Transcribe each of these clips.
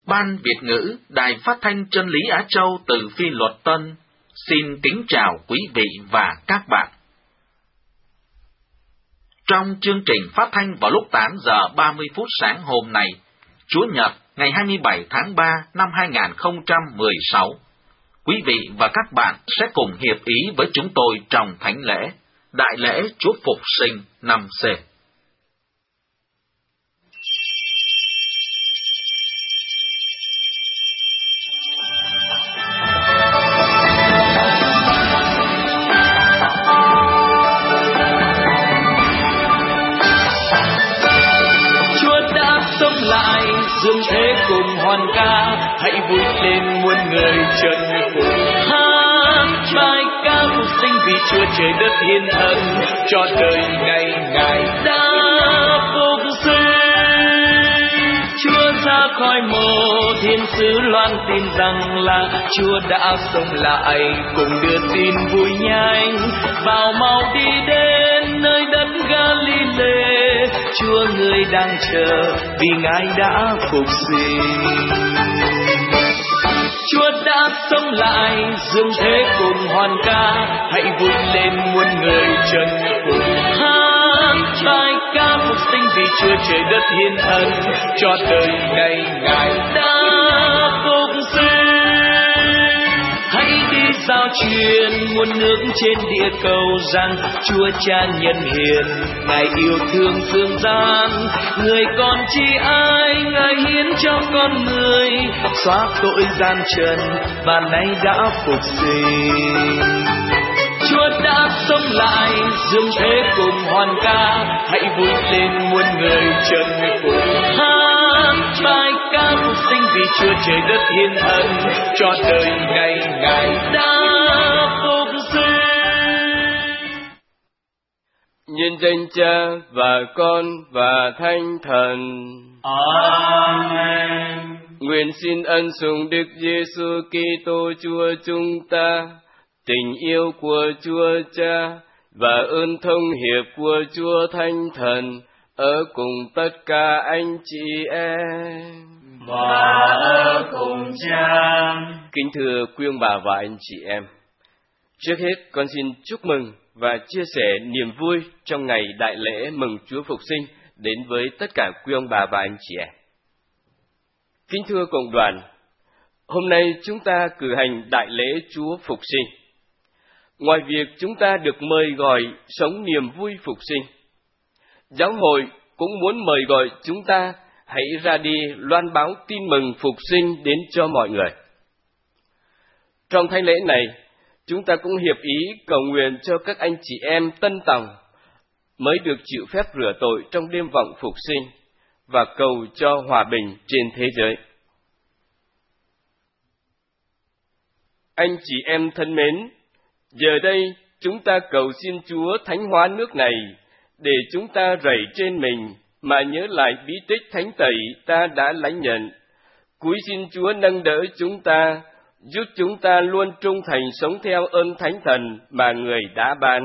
Ban Việt ngữ Đài Phát thanh Chân lý Á Châu từ Phi Luật Tân xin kính chào quý vị và các bạn. Trong chương trình phát thanh vào lúc 8 giờ 30 phút sáng hôm nay, Chủ nhật ngày 27 tháng 3 năm 2016, quý vị và các bạn sẽ cùng hiệp ý với chúng tôi trong thánh lễ, Đại lễ Chúa Phục Sinh năm C. Dương thế cùng hoan ca, hãy vui lên muôn người trần cùng hát bài ca phục sinh, vì Chúa trời đất hiến ân cho đời ngày Ngài đã phục sinh. Chúa ra khỏi mộ, thiên sứ loan tin rằng là Chúa đã sống lại, cùng đưa tin vui nhanh vào mau đi đến nơi đất Galile. Chúa người đang chờ vì Ngài đã phục sinh. Chúa đã sống lại, dương thế cùng hoan ca, hãy vui lên muôn người trần cùng hát bài ca phục sinh, vì Chúa trời đất hiến ân cho đời ngày Ngài đã phục sinh. Hãy đi giao truyền muôn nước trên địa cầu rằng Chúa Cha nhân hiền, Ngài yêu thương dương gian, người còn chi ai Ngài hiến cho con người, xóa tội gian trần và nay đã phục sinh. Chúa đã sống lại, dương thế cùng hoan ca, hãy vui lên muôn người trần cùng hát bài ca phục sinh, vì Chúa trời đất hiến ân cho đời ngày Ngài đã phục sinh. Nhân danh Cha và Con và Thánh Thần. Amen. Nguyện xin ân sủng Đức Giêsu Kitô Chúa chúng ta, tình yêu của Chúa Cha và ơn thông hiệp của Chúa Thánh Thần ở cùng tất cả anh chị em và ở cùng Cha. Kính thưa quý ông bà và anh chị em, trước hết con xin chúc mừng và chia sẻ niềm vui trong ngày đại lễ mừng Chúa Phục Sinh đến với tất cả quý ông bà và anh chị em. Kính thưa cộng đoàn, hôm nay chúng ta cử hành đại lễ Chúa Phục Sinh. Ngoài việc chúng ta được mời gọi sống niềm vui phục sinh, giáo hội cũng muốn mời gọi chúng ta hãy ra đi loan báo tin mừng phục sinh đến cho mọi người. Trong thánh lễ này, chúng ta cũng hiệp ý cầu nguyện cho các anh chị em tân tòng mới được chịu phép rửa tội trong đêm vọng phục sinh và cầu cho hòa bình trên thế giới. Anh chị em thân mến, giờ đây chúng ta cầu xin Chúa thánh hóa nước này để chúng ta rảy trên mình mà nhớ lại bí tích thánh tẩy ta đã lãnh nhận. Cúi xin Chúa nâng đỡ chúng ta, giúp chúng ta luôn trung thành sống theo ơn Thánh Thần mà Người đã ban.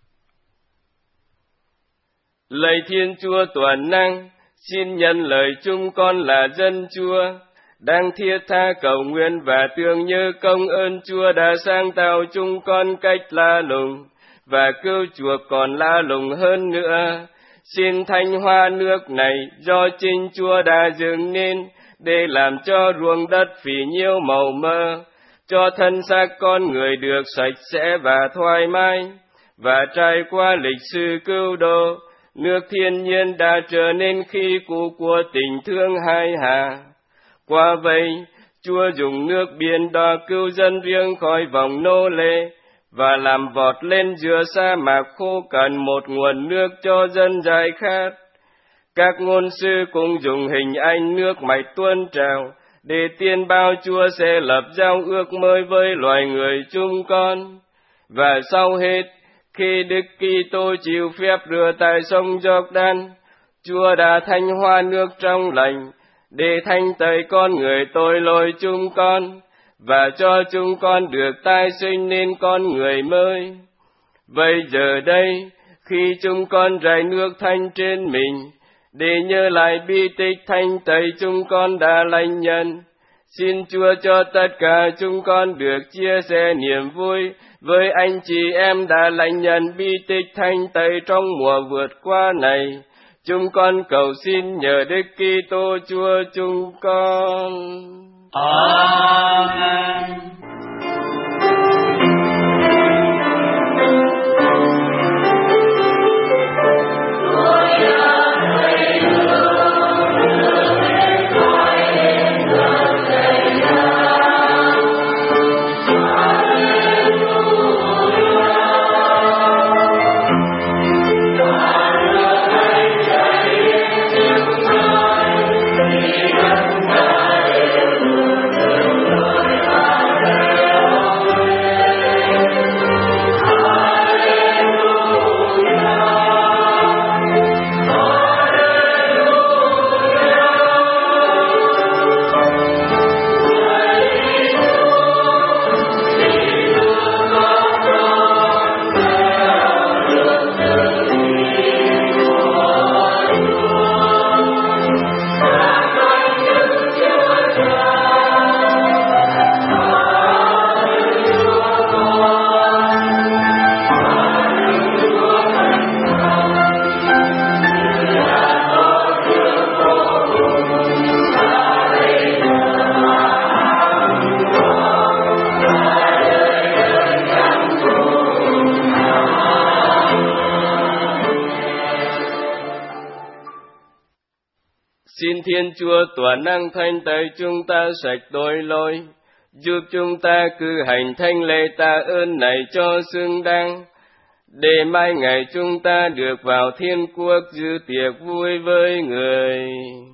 Lạy Thiên Chúa toàn năng, xin nhân lời chúng con là dân Chúa, đang thiết tha cầu nguyện và tưởng nhớ công ơn Chúa đã sáng tạo chúng con cách la lùng và cứu chuộc còn la lùng hơn nữa. Xin thanh hoa nước này do chính Chúa đã dựng nên để làm cho ruộng đất phì nhiêu màu mơ, cho thân xác con người được sạch sẽ và thoải mái, và trải qua lịch sử cứu độ, nước thiên nhiên đã trở nên khí cụ của tình thương hai hà. Qua vậy, Chúa dùng nước biển đỏ cứu dân riêng khỏi vòng nô lệ và làm vọt lên giữa sa mạc khô cằn một nguồn nước cho dân giải khát. Các ngôn sư cũng dùng hình ảnh nước mạch tuôn trào để tiên bao Chúa sẽ lập giao ước mới với loài người chúng con. Và sau hết, khi Đức Kitô chịu phép rửa tại sông Giô-đan, Chúa đã thanh hoa nước trong lành để thanh tẩy con người tội lỗi chúng con và cho chúng con được tái sinh nên con người mới. Vậy giờ đây, khi chúng con rải nước thanh trên mình, để nhớ lại bi tích thanh tẩy chúng con đã lãnh nhận, Xin Chúa cho tất cả chúng con được chia sẻ niềm vui với anh chị em đã lãnh nhận bi tích thanh tẩy trong mùa vượt qua này. Chúng con cầu xin nhờ Đức Kitô Chúa chúng con. Amen. Xin Thiên Chúa toàn năng thanh tẩy chúng ta sạch tội lỗi, giúp chúng ta cử hành thánh lễ tạ ơn này cho xứng đáng, để mai ngày chúng ta được vào thiên quốc dự tiệc vui với người.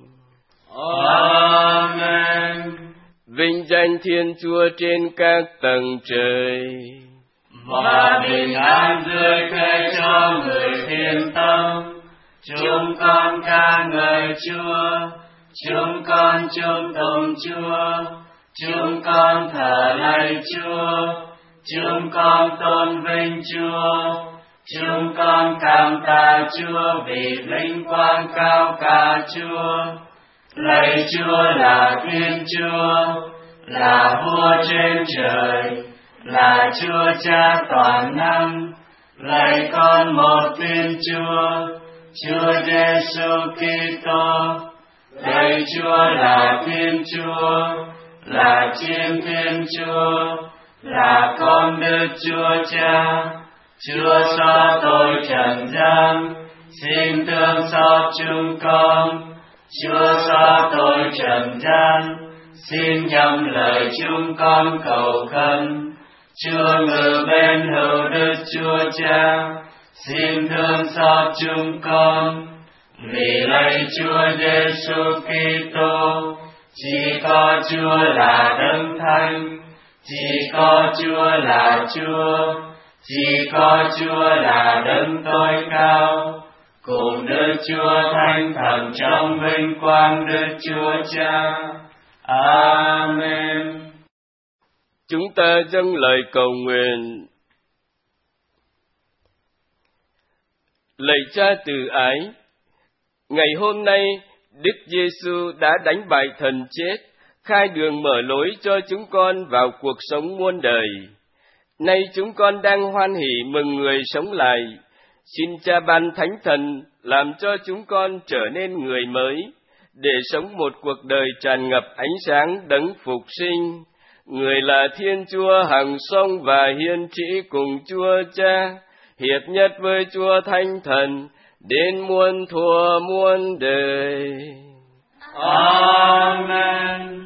Amen. Vinh danh Thiên Chúa trên các tầng trời, và bình an dưới thế cho người thiên tâm. Chúng con ca ngợi Chúa, chúng con chung tụng Chúa, chúng con thờ lạy Chúa, chúng con tôn vinh Chúa, chúng con cảm tạ Chúa vì vinh quang cao cả Chúa. Lạy Chúa là Thiên Chúa, là Vua trên trời, là Chúa Cha toàn năng. Lạy Con một Thiên Chúa, Chúa Giêsu Kitô. Lạy Chúa là Thiên Chúa, là Chiên Thiên Chúa, là Con Đức Chúa Cha. Chúa xóa tội trần gian, xin thương xót chúng con. Chúa xóa tội trần gian, xin nhậm lời chúng con cầu khẩn. Chúa ngự bên hữu Đức Chúa Cha, xin thương xót chúng con. Vì lạy Chúa Giêsu Kitô, chỉ có Chúa là Đấng Thánh, chỉ có Chúa là Chúa, chỉ có Chúa là Đấng tối cao, cùng Đức Chúa Thánh Thần trong vinh quang Đức Chúa Cha. Amen. Chúng ta dâng lời cầu nguyện. Lạy Cha từ ái, ngày hôm nay Đức Giêsu đã đánh bại thần chết, khai đường mở lối cho chúng con vào cuộc sống muôn đời. Nay chúng con đang hoan hỉ mừng người sống lại. Xin Cha ban Thánh Thần làm cho chúng con trở nên người mới, để sống một cuộc đời tràn ngập ánh sáng đấng phục sinh. Người là Thiên Chúa hằng sống và hiên trị cùng Chúa Cha, hiệp nhất với Chúa Thánh Thần, đến muôn thuở muôn đời. Amen.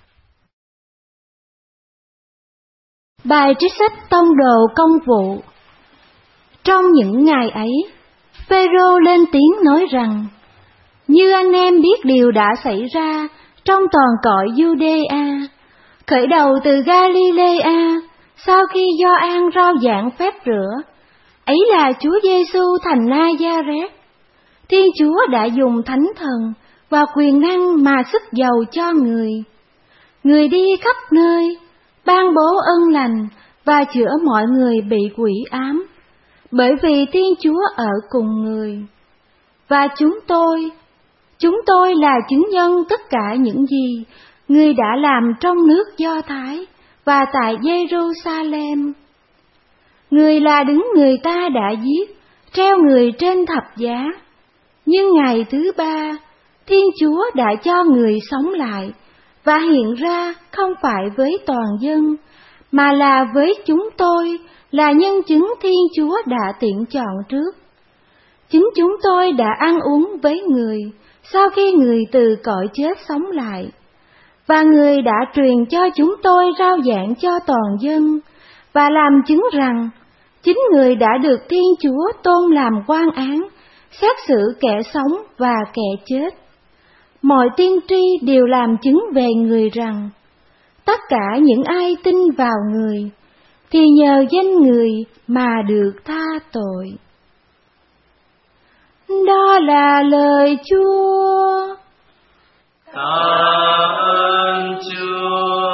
Bài trích sách Tông đồ Công vụ. Trong những ngày ấy, Phêrô lên tiếng nói rằng: như anh em biết điều đã xảy ra trong toàn cõi Giu-đê-a, khởi đầu từ Ga-li-lê-a, sau khi Gioan rao giảng phép rửa, ấy là Chúa Giêsu thành Na-gia-rét. Thiên Chúa đã dùng Thánh Thần và quyền năng mà sức giàu cho người. Người đi khắp nơi, ban bố ân lành và chữa mọi người bị quỷ ám, bởi vì Thiên Chúa ở cùng người. Và chúng tôi là chứng nhân tất cả những gì Người đã làm trong nước Do Thái và tại Giê-ru-sa-lem. Người là đấng người ta đã giết, treo người trên thập giá. Nhưng ngày thứ ba, Thiên Chúa đã cho người sống lại và hiện ra không phải với toàn dân, mà là với chúng tôi, là nhân chứng Thiên Chúa đã tuyển chọn trước. Chính chúng tôi đã ăn uống với người sau khi người từ cõi chết sống lại, và người đã truyền cho chúng tôi rao giảng cho toàn dân, và làm chứng rằng chính người đã được Thiên Chúa tôn làm quan án, xét xử kẻ sống và kẻ chết. Mọi tiên tri đều làm chứng về người rằng, tất cả những ai tin vào người, thì nhờ danh người mà được tha tội. Đó là lời Chúa. Tạ ơn Chúa.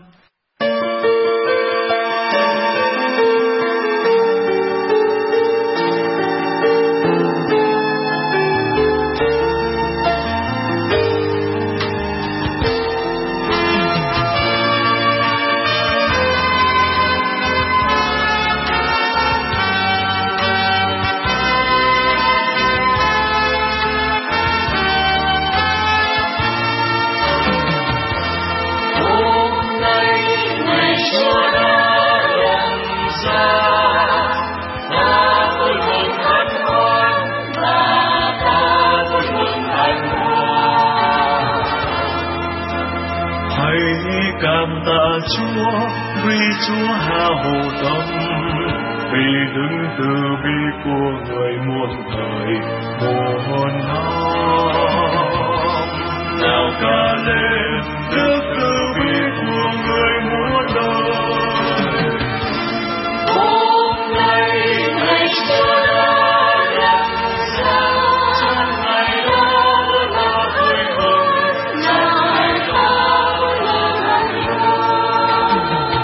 Cảm tạ Chúa vì Chúa hao tâm, vì đứng từ bi của người muôn thời muôn năm. Nào ca lên đức từ bi của người muôn đời. Hôm nay ngày Chúa đã lập ra, trong ngày đó là vui mừng, trong ngày đó là hạnh phúc.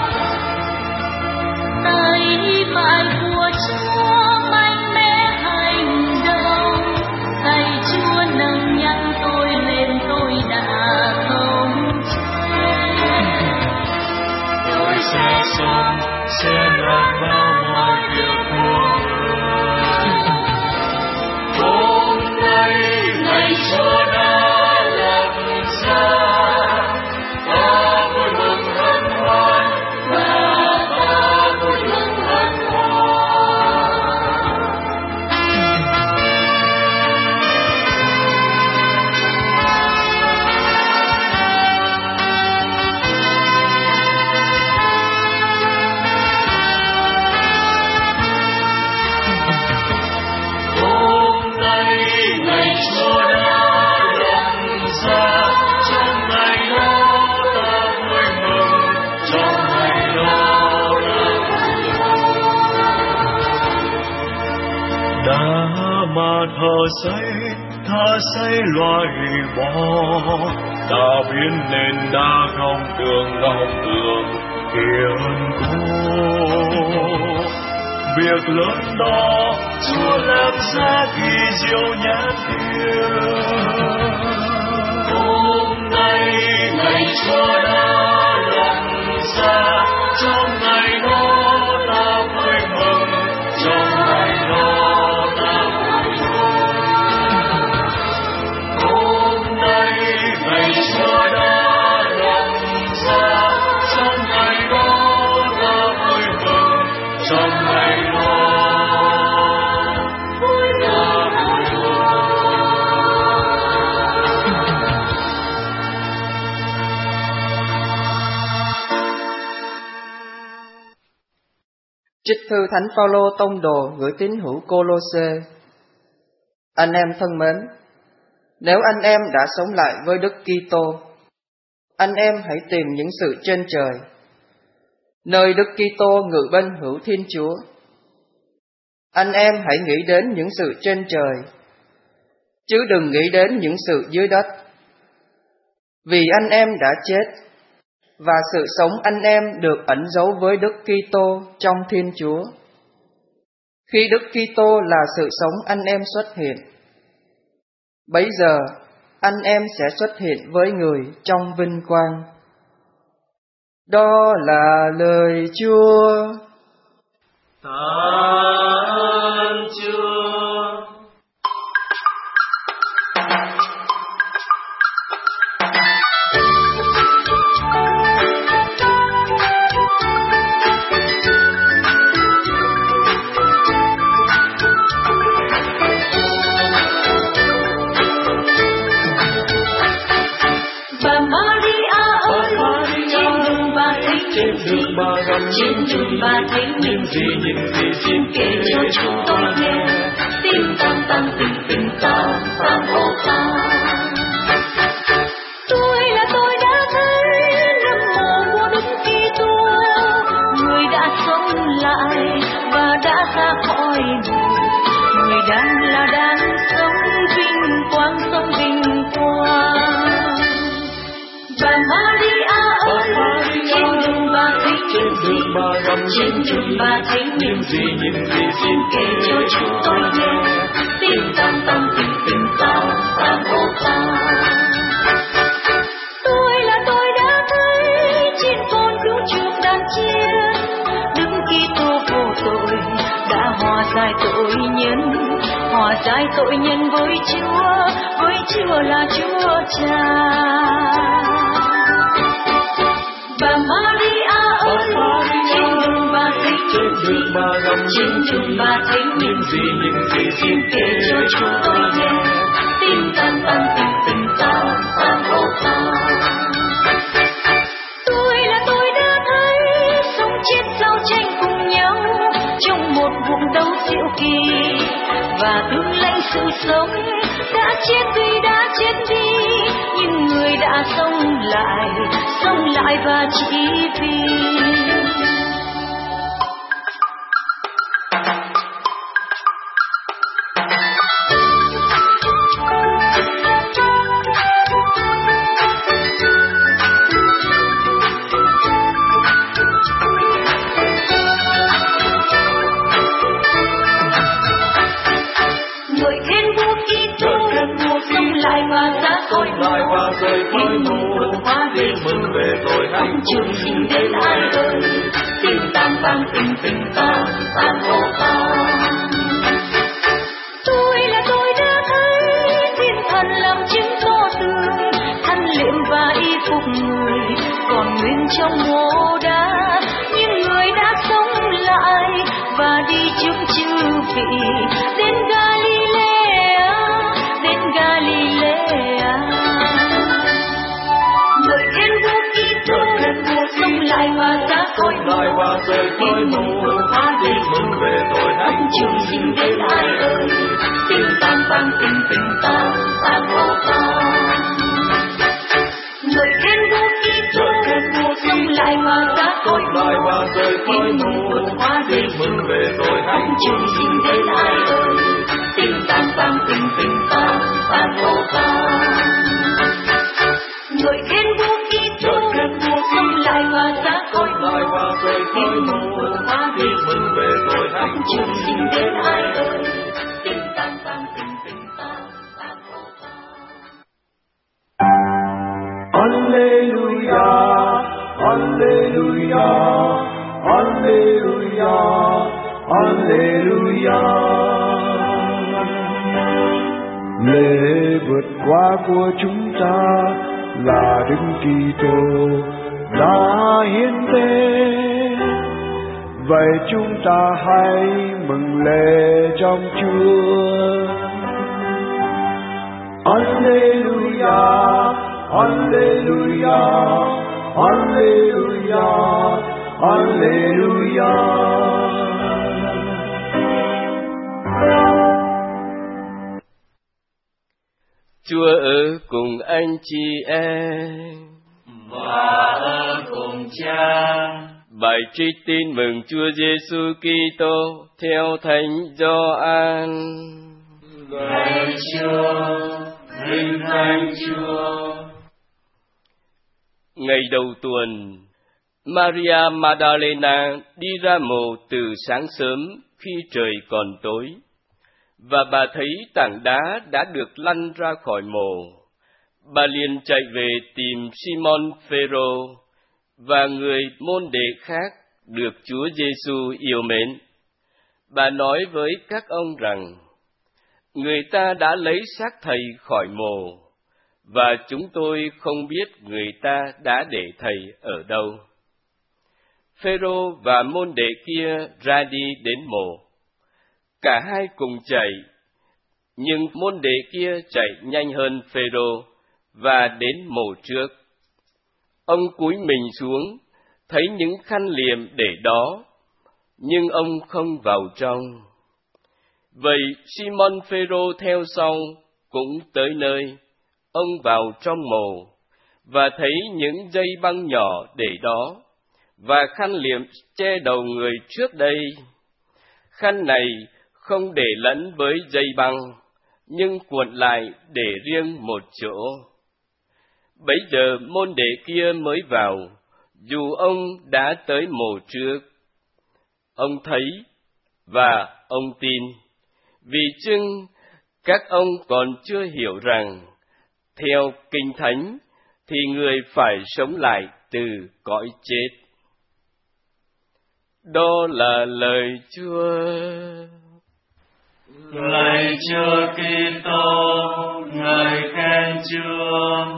Tay phải của Chúa mạnh mẽ hành động, tay Chúa nâng nhắc tôi lên, tôi đã không chết. Tôi sẽ sống, sẽ làm bao mọi việc của người. Hôm nay ngày Chúa đã lập ra, ta vui mừng hân hoan, và ta vui mừng hân hoan. Hôm nay ngày Chúa đã lập ra, trong ngày đó ta vui mừng, trong ngày đó ta vui Đã mà thở xây loại bỏ, đã biến nên đã không tường kiên cố. Việc lớn đó Chúa làm ra kỳ diệu nhãn tiền. Hôm nay ngày Chúa đã lập ra, trong ngày đó ta vui mừng, trong ngày đó ta vui mừng. Hôm nay ngày Chúa đã lập ra, trong ngày đó ta vui mừng, trong ngày đó ta vui mừng. Trích thư Thánh Phaolô tông đồ gửi tín hữu Cô-lô-sê. Anh em thân mến, nếu anh em đã sống lại với Đức Kitô, anh em hãy tìm những sự trên trời, nơi Đức Kitô ngự bên hữu Thiên Chúa. Anh em hãy nghĩ đến những sự trên trời, chứ đừng nghĩ đến những sự dưới đất. Vì anh em đã chết, và sự sống anh em được ẩn giấu với Đức Kitô trong Thiên Chúa. Khi Đức Kitô là sự sống anh em xuất hiện, bấy giờ anh em sẽ xuất hiện với người trong vinh quang. Đó là lời Chúa. Tạ ơn Chúa. Trên đường bà thấy những gì xin kể cho chúng tôi nghe. Tim tam tam tình tam tam ô tam. Tôi đã thấy nấm mồ của Đức Kitô, người đã sống lại và đã ra khỏi mồ. Người đang sống vinh quang, sống vinh quang. Bà Maria ơi, trên đường bà thấy trên đường bà thấy những gì xin kể cho chúng tôi nghe. Tim tam tam tình tam tam ô tam. Tôi đã thấy trên con cứu chuộc đàn chiên, Đức Kitô vô tội đã hòa giải tội nhân với Chúa là Chúa Cha. Bà Maria ơi, trên đường bà thấy những gì xin kể cho chúng tôi nghe. Tim tam tam tình tam tam ô tam. Tôi đã thấy sống chết giao tranh cùng nhau trong một vùng đấu diệu kỳ, và tướng lãnh sự sống đã chết đi, nhưng người đã sống lại và chỉ vì trường sinh đến ai ơi. Tim tam tam tình tam tam ô tam. Tôi đã thấy thiên thần làm chứng tỏ tường, thân liệm và y phục người còn nguyên trong mộ đá, nhưng người đã sống lại và đi trước chư vị đến Galilea. Người thiên vua Kitô sống lại và ra khỏi mộ, tin mừng về tội hạnh trường sinh đến ai ơi. Tim tam tam tình tam tam ô tam. Người thiên vua Kitô sống lại và ra khỏi mộ, tin mừng về tội hạnh trường sinh đến ai ơi. Tim tam tam tình tam tam ô tam. Người thiên vua Kitô sống lại và ra khỏi mộ, tin mừng về tội hạnh trường sinh đến ai ơi. Tim tam tam tình tam tam ô tam. Alleluia, Alleluia, Alleluia, Alleluia. Lễ vượt qua của chúng ta là Đức Kitô đã hiến tế, vậy chúng ta hãy mừng lễ trong Chúa. Alleluia, Alleluia, Alleluia, Alleluia. Chúa ở cùng anh chị em và ở cùng Cha. Bài trích tin mừng Chúa Giêsu Kitô theo Thánh Gioan. Lạy Chúa, vinh danh Chúa. Ngày đầu tuần, Maria Magdalena đi ra mộ từ sáng sớm khi trời còn tối, và bà thấy tảng đá đã được lăn ra khỏi mộ. Bà liền chạy về tìm Simon Phêrô và người môn đệ khác được Chúa Giêsu yêu mến. Bà nói với các ông rằng, người ta đã lấy xác thầy khỏi mồ, và chúng tôi không biết người ta đã để thầy ở đâu. Phêrô và môn đệ kia ra đi đến mồ. Cả hai cùng chạy, nhưng môn đệ kia chạy nhanh hơn Phêrô và đến mồ trước. Ông cúi mình xuống, thấy những khăn liệm để đó, nhưng ông không vào trong. Vậy Simon Phêrô theo sau cũng tới nơi. Ông vào trong mồ và thấy những dây băng nhỏ để đó và khăn liệm che đầu người trước đây. Khăn này không để lẫn với dây băng, nhưng cuộn lại để riêng một chỗ. Bấy giờ môn đệ kia mới vào, dù ông đã tới mồ trước. Ông thấy và ông tin, vì chưng các ông còn chưa hiểu rằng, theo Kinh Thánh, thì người phải sống lại từ cõi chết. Đó là lời Chúa. Lạy Chúa Kitô, ngợi khen Chúa.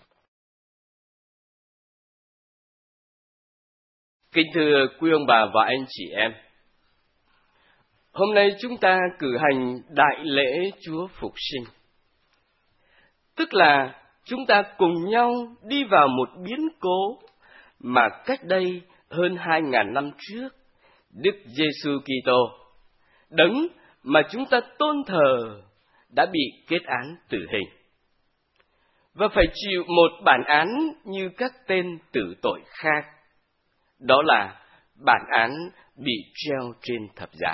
Kính thưa quý ông bà và anh chị em, hôm nay chúng ta cử hành đại lễ Chúa Phục Sinh. Tức là chúng ta cùng nhau đi vào một biến cố mà cách đây hơn 2.000 năm trước, Đức Giêsu Kitô, Đấng mà chúng ta tôn thờ, đã bị kết án tử hình và phải chịu một bản án như các tên tử tội khác. Đó là bản án bị treo trên thập giá.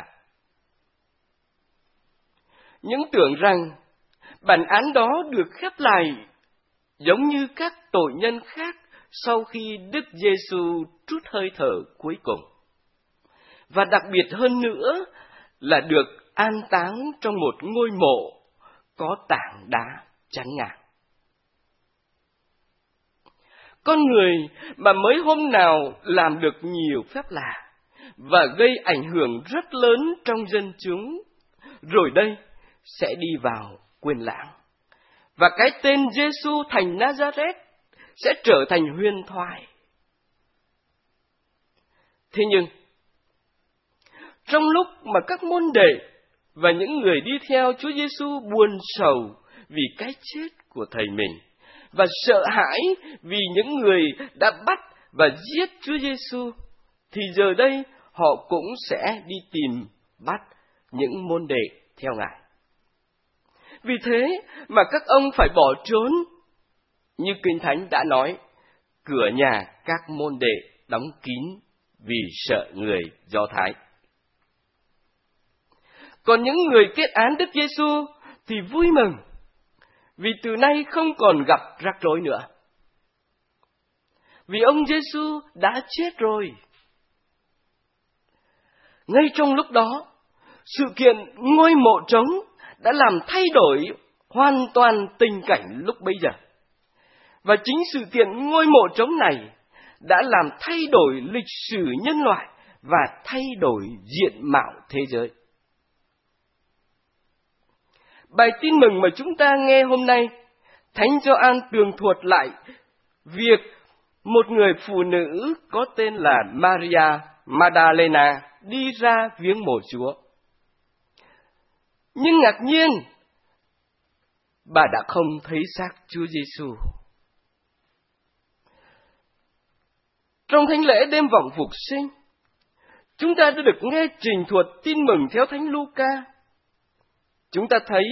Những tưởng rằng bản án đó được khép lại giống như các tội nhân khác sau khi Đức Giêsu trút hơi thở cuối cùng. Và đặc biệt hơn nữa là được an táng trong một ngôi mộ có tảng đá chắn ngang. Con người mà mới hôm nào làm được nhiều phép lạ và gây ảnh hưởng rất lớn trong dân chúng, rồi đây sẽ đi vào quên lãng. Và cái tên Giêsu thành Nazareth sẽ trở thành huyền thoại. Thế nhưng, trong lúc mà các môn đệ và những người đi theo Chúa Giêsu buồn sầu vì cái chết của thầy mình và sợ hãi vì những người đã bắt và giết Chúa Giêsu, thì giờ đây họ cũng sẽ đi tìm bắt những môn đệ theo Ngài. Vì thế mà các ông phải bỏ trốn. Như Kinh Thánh đã nói, cửa nhà các môn đệ đóng kín vì sợ người Do Thái. Còn những người kết án Đức Giêsu thì vui mừng, vì từ nay không còn gặp rắc rối nữa. Vì ông Giêsu đã chết rồi. Ngay trong lúc đó, sự kiện ngôi mộ trống đã làm thay đổi hoàn toàn tình cảnh lúc bấy giờ. Và chính sự kiện ngôi mộ trống này đã làm thay đổi lịch sử nhân loại và thay đổi diện mạo thế giới. Bài tin mừng mà chúng ta nghe hôm nay, Thánh Gioan tường thuật lại việc một người phụ nữ có tên là Maria Magdalena đi ra viếng mộ Chúa. Nhưng ngạc nhiên, bà đã không thấy xác Chúa Giêsu. Trong thánh lễ đêm vọng phục sinh, chúng ta đã được nghe trình thuật tin mừng theo Thánh Luca. Chúng ta thấy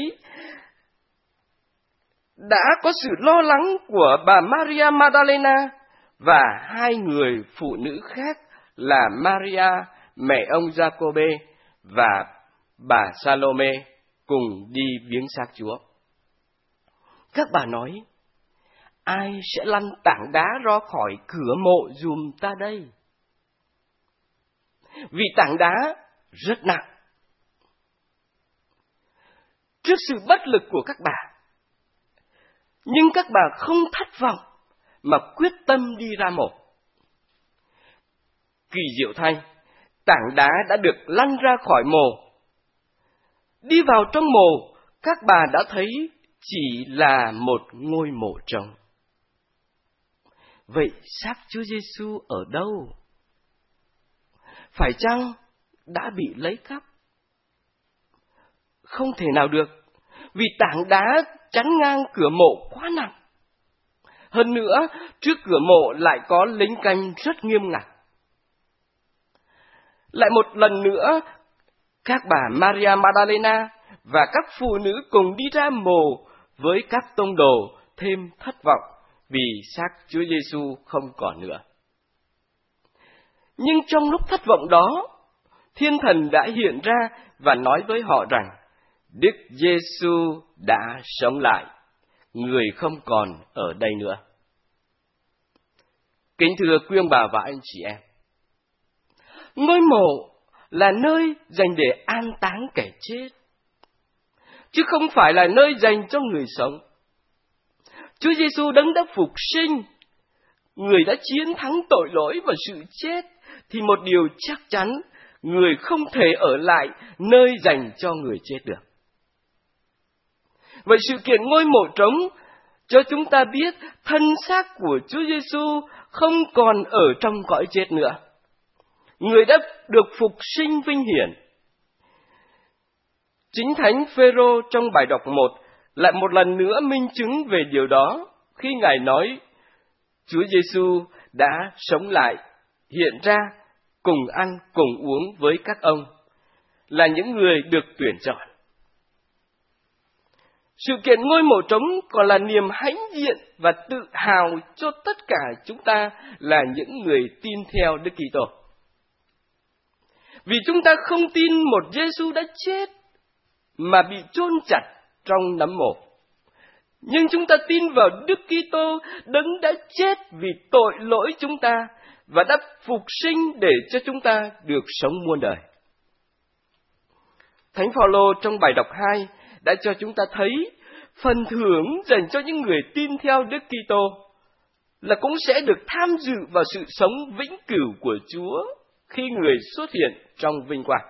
đã có sự lo lắng của bà Maria Magdalena và hai người phụ nữ khác là Maria, mẹ ông Giacôbê, và bà Salome cùng đi viếng xác Chúa. Các bà nói, ai sẽ lăn tảng đá ra khỏi cửa mộ giùm ta đây? Vì tảng đá rất nặng. Trước sự bất lực của các bà, Nhưng các bà không thất vọng mà quyết tâm đi ra mổ. Kỳ diệu thay, tảng đá đã được lăn ra khỏi mồ. Đi vào trong mồ, các bà đã thấy chỉ là một ngôi mộ trống. Vậy xác Chúa Giêsu ở đâu? Phải chăng đã bị lấy cắp? Không thể nào được, vì tảng đá chắn ngang cửa mộ quá nặng. Hơn nữa, trước cửa mộ lại có lính canh rất nghiêm ngặt. Lại một lần nữa, các bà Maria Magdalena và các phụ nữ cùng đi ra mồ với các tông đồ thêm thất vọng vì xác Chúa Giêsu không còn nữa. Nhưng trong lúc thất vọng đó, Thiên Thần đã hiện ra và nói với họ rằng Đức Giêsu đã sống lại, người không còn ở đây nữa. Kính thưa quý ông bà và anh chị em, ngôi mộ là nơi dành để an táng kẻ chết, chứ không phải là nơi dành cho người sống. Chúa Giêsu đấng đã phục sinh, người đã chiến thắng tội lỗi và sự chết, thì một điều chắc chắn, người không thể ở lại nơi dành cho người chết được. Vậy sự kiện ngôi mộ trống cho chúng ta biết thân xác của Chúa Giêsu không còn ở trong cõi chết nữa. Người đã được phục sinh vinh hiển. Chính Thánh Phêrô trong bài đọc 1 lại một lần nữa minh chứng về điều đó khi Ngài nói Chúa Giêsu đã sống lại, hiện ra, cùng ăn, cùng uống với các ông, là những người được tuyển chọn. Sự kiện ngôi mộ trống còn là niềm hãnh diện và tự hào cho tất cả chúng ta là những người tin theo Đức Kitô. Vì chúng ta không tin một Giêsu đã chết mà bị chôn chặt trong nấm mồ. Nhưng chúng ta tin vào Đức Kitô đấng đã chết vì tội lỗi chúng ta và đã phục sinh để cho chúng ta được sống muôn đời. Thánh Phaolô trong bài đọc 2 đã cho chúng ta thấy phần thưởng dành cho những người tin theo Đức Kitô là cũng sẽ được tham dự vào sự sống vĩnh cửu của Chúa khi người xuất hiện trong vinh quang.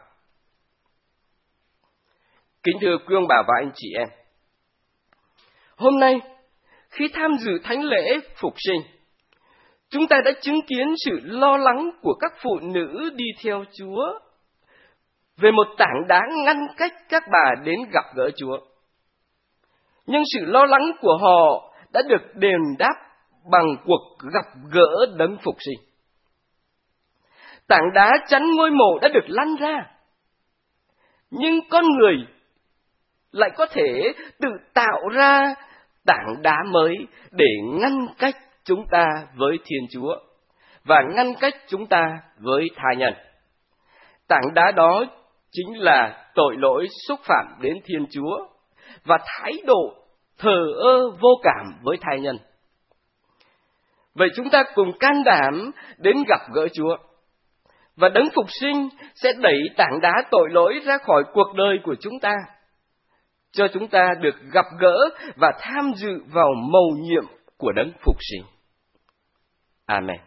Kính thưa quý ông bà và anh chị em, hôm nay khi tham dự thánh lễ phục sinh, chúng ta đã chứng kiến sự lo lắng của các phụ nữ đi theo Chúa về một tảng đá ngăn cách các bà đến gặp gỡ Chúa. Nhưng sự lo lắng của họ đã được đền đáp bằng cuộc gặp gỡ đấng phục sinh. Tảng đá chắn ngôi mộ đã được lăn ra, nhưng con người lại có thể tự tạo ra tảng đá mới để ngăn cách chúng ta với Thiên Chúa và ngăn cách chúng ta với tha nhân. Tảng đá đó chính là tội lỗi xúc phạm đến Thiên Chúa và thái độ thờ ơ vô cảm với tha nhân. Vậy chúng ta cùng can đảm đến gặp gỡ Chúa, và đấng phục sinh sẽ đẩy tảng đá tội lỗi ra khỏi cuộc đời của chúng ta, cho chúng ta được gặp gỡ và tham dự vào mầu nhiệm của đấng phục sinh. Amen.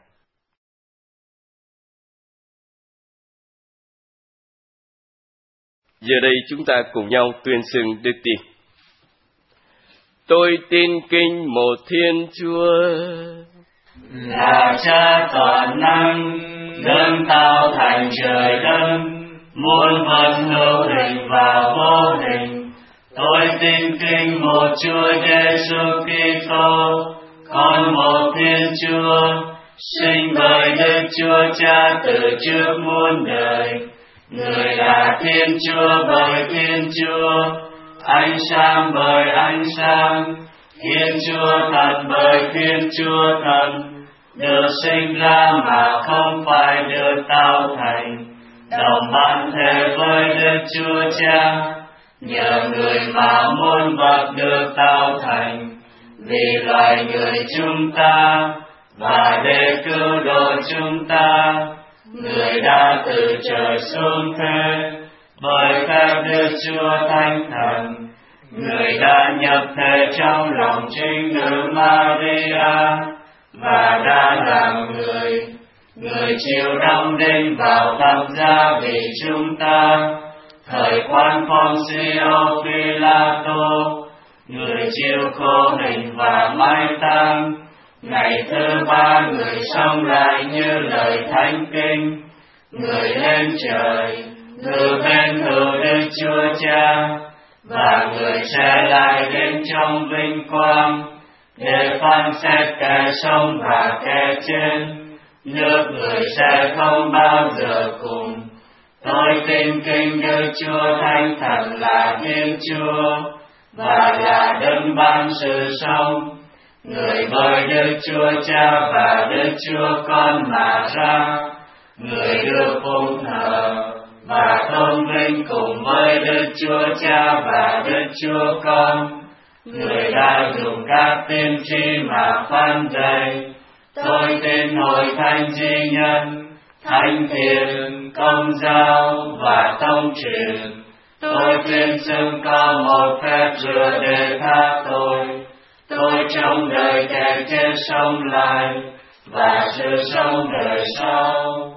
Giờ đây chúng ta cùng nhau tuyên xưng đức tin. Tôi tin kinh một Thiên Chúa, là Cha toàn năng, đấng tạo thành trời đất, muôn vật hữu hình và vô hình. Tôi tin kinh một Chúa Giêsu Kitô, con một Thiên Chúa, sinh bởi Đức Chúa Cha từ trước muôn đời. Người là Thiên Chúa bởi Thiên Chúa, ánh sáng bởi ánh sáng, Thiên Chúa thật bởi Thiên Chúa thật, được sinh ra mà không phải được tạo thành, đồng bản thể với Đức Chúa Cha. Nhờ người mà muôn vật được tạo thành, vì loài người chúng ta và để cứu độ chúng ta, người đã từ trời xuống thế bởi phép Đức Chúa Thánh Thần, Người đã nhập thể trong lòng trinh nữ Maria và đã làm người. Người chịu đóng đinh vào thập giá vì chúng ta. Thời quan Poncio Pilato, người chịu khổ hình và mai táng. Ngày thứ ba người sống lại như lời thánh kinh. Người lên trời, ngự bên hữu Đức Chúa Cha, và người sẽ lại đến trong vinh quang để phán xét kẻ sống và kẻ chết. Nước người sẽ không bao giờ cùng. Tôi tin kính Đức Chúa Thánh Thần là Thiên Chúa và là đấng ban sự sống. Người bởi Đức Chúa Cha và Đức Chúa Con mà ra. Người được phụng thờ và tôn vinh cùng với Đức Chúa Cha và Đức Chúa Con. Người đã dùng các tiên tri mà phán dạy. Tôi tin hội thánh duy nhân, thánh thiện, công giáo và tông truyền. Tôi tuyên xưng có một phép rửa để tha tội. Tôi trong đời kẻ chết sống lại và sự sống đời sau.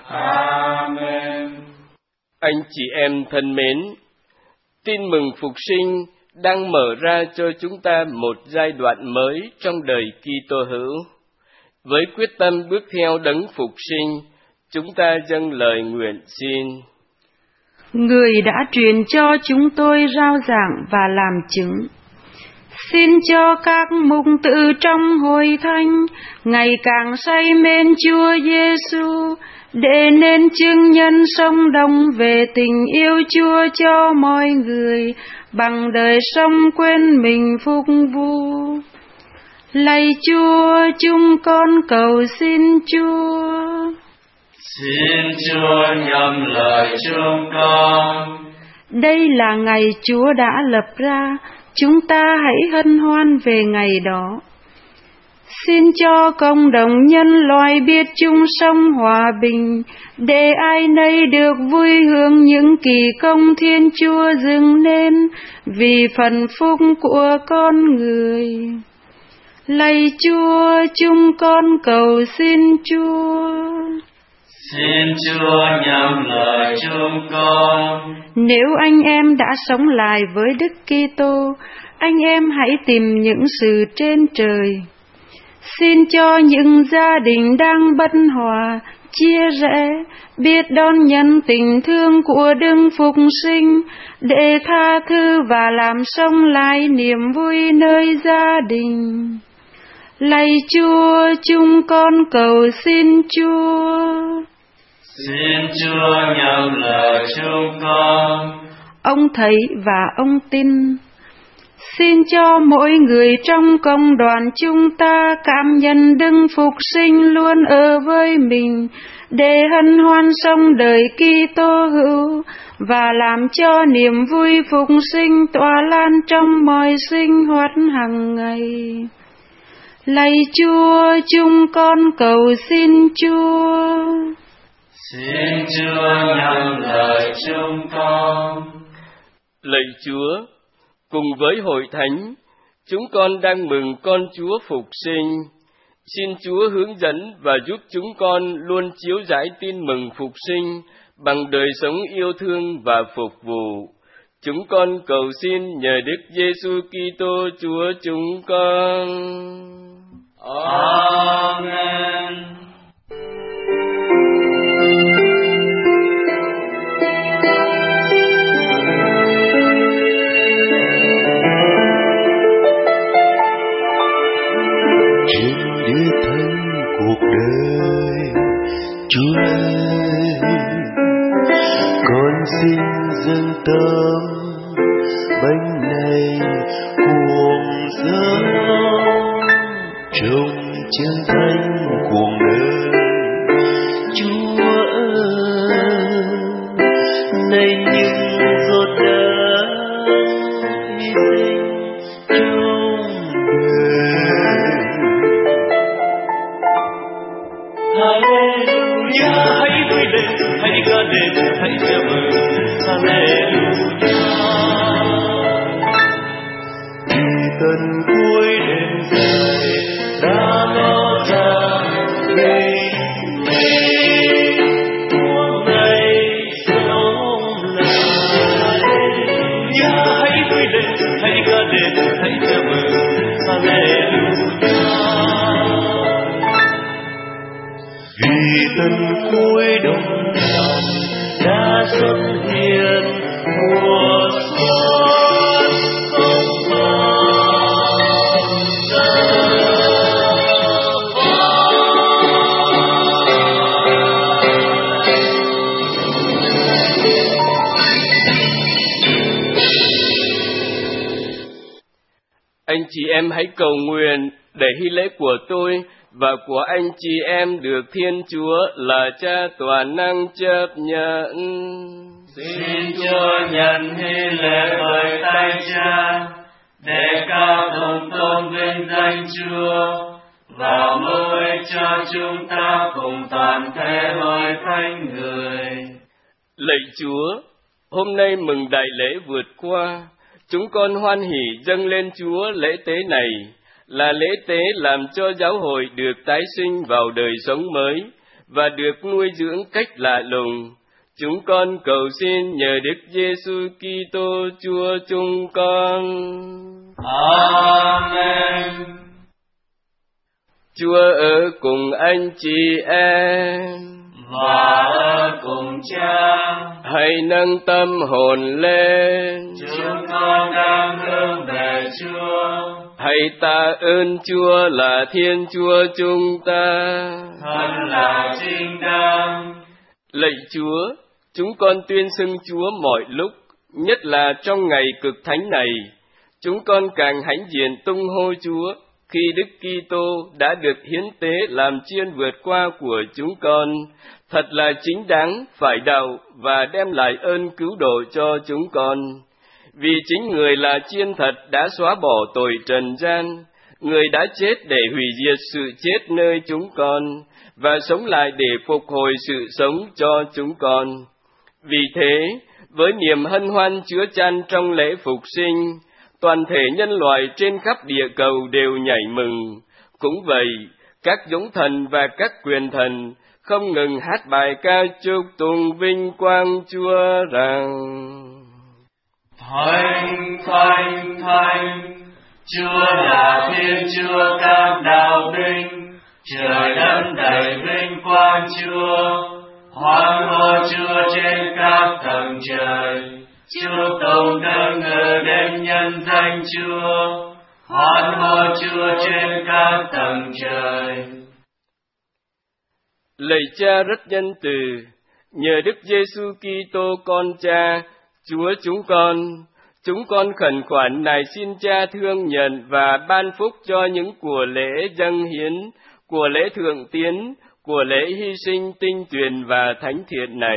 Amen. Anh chị em thân mến, tin mừng phục sinh đang mở ra cho chúng ta một giai đoạn mới trong đời Kitô hữu. Với quyết tâm bước theo đấng phục sinh, chúng ta dâng lời nguyện xin. Người đã truyền cho chúng tôi rao giảng và làm chứng. Xin cho các mục tử trong hội thánh ngày càng say mến Chúa Giêsu, để nên chứng nhân sống động về tình yêu Chúa cho mọi người bằng đời sống quên mình phục vụ. Lạy Chúa, chúng con cầu xin Chúa. Xin Chúa nhậm lời chúng con. Đây là ngày Chúa đã lập ra, chúng ta hãy hân hoan về ngày đó. Xin cho cộng đồng nhân loại biết chung sống hòa bình, để ai nấy được vui hưởng những kỳ công Thiên Chúa dựng nên vì phần phúc của con người. Lạy Chúa, chúng con cầu xin Chúa. Xin Chúa nhậm lời chúng con. Nếu anh em đã sống lại với Đức Kitô, anh em hãy tìm những sự trên trời. Xin cho những gia đình đang bất hòa, chia rẽ, biết đón nhận tình thương của Đấng Phục Sinh, để tha thứ và làm sống lại niềm vui nơi gia đình. Lạy Chúa, chúng con cầu xin Chúa. Xin Chúa nhậm lời chúng con. Ông thấy và ông tin. Xin cho mỗi người trong cộng đoàn chúng ta cảm nhận Đấng Phục Sinh luôn ở với mình, để hân hoan sống đời Kitô hữu và làm cho niềm vui phục sinh tỏa lan trong mọi sinh hoạt hàng ngày. Lạy Chúa, chúng con cầu xin Chúa. Xin Chúa nhậm lời chúng con. Lạy Chúa, cùng với hội thánh, chúng con đang mừng con Chúa phục sinh. Xin Chúa hướng dẫn và giúp chúng con luôn chiếu rải tin mừng phục sinh bằng đời sống yêu thương và phục vụ. Chúng con cầu xin nhờ Đức Giêsu Kitô Chúa chúng con. Amen. Trên đế thân cuộc đời, Chúa ơi, con xin dâng tâm bánh này cuồng dâng trong chân thánh cuộc đời. Chúa ơi, này những giọt đắng hy sinh trong đời. Hallelujah, hãy vui lên, hãy ca lên, hãy reo mừng. Hallelujah. tận cuối đêm dài đã ngó ra đây của ngày sống lại. Nhớ hãy vui lên, hãy ca đêm, hãy chào mừng Hallelujah. Vì tận cuối đông trần đã xuất hiện mùa xuân không bao giờ Anh chị em hãy cầu nguyện để hy lễ của tôi và của anh chị em được Thiên Chúa là Cha toàn năng chấp nhận. Xin Chúa nhận hy lễ bởi tay Cha, để ca tụng tôn vinh danh Chúa, và mưu ích cho chúng ta cùng toàn thể hội thánh người. Lạy Chúa, hôm nay mừng đại lễ vượt qua, chúng con hoan hỉ dâng lên Chúa lễ tế này, là lễ tế làm cho giáo hội được tái sinh vào đời sống mới và được nuôi dưỡng cách lạ lùng. Chúng con cầu xin nhờ Đức Giêsu Kitô Chúa chúng con. Amen. Chúa ở cùng anh chị em và ở cùng Cha. Hãy nâng tâm hồn lên. Chúng con đang hướng về Chúa. Hãy tạ ơn Chúa là Thiên Chúa chúng ta. Thật là chính đáng. Lạy Chúa, chúng con tuyên xưng Chúa mọi lúc, nhất là trong ngày cực thánh này. Chúng con càng hãnh diện tung hô Chúa khi Đức Kitô đã được hiến tế làm chiên vượt qua của chúng con. Thật là chính đáng, phải đạo và đem lại ơn cứu độ cho chúng con. Vì chính Người là chiên thật đã xóa bỏ tội trần gian, Người đã chết để hủy diệt sự chết nơi chúng con, và sống lại để phục hồi sự sống cho chúng con. Vì thế, với niềm hân hoan chứa chan trong lễ phục sinh, toàn thể nhân loại trên khắp địa cầu đều nhảy mừng. Cũng vậy, các dũng thần và các quyền thần không ngừng hát bài ca chúc tụng vinh quang Chúa rằng: Thánh, thánh, thánh, Chúa là Thiên Chúa các đạo binh, trời đất đầy vinh quang Chúa. Hoan hô Chúa trên các tầng trời, chúc tụng đấng ngự đến nhân danh Chúa. Hoan hô Chúa trên các tầng trời. Lạy Cha rất nhân từ, nhờ Đức Giêsu Kitô con Cha, Chúa chúng con khẩn khoản này xin Cha thương nhận và ban phúc cho những của lễ dâng hiến, của lễ thượng tiến, của lễ hy sinh tinh tuyền và thánh thiện này.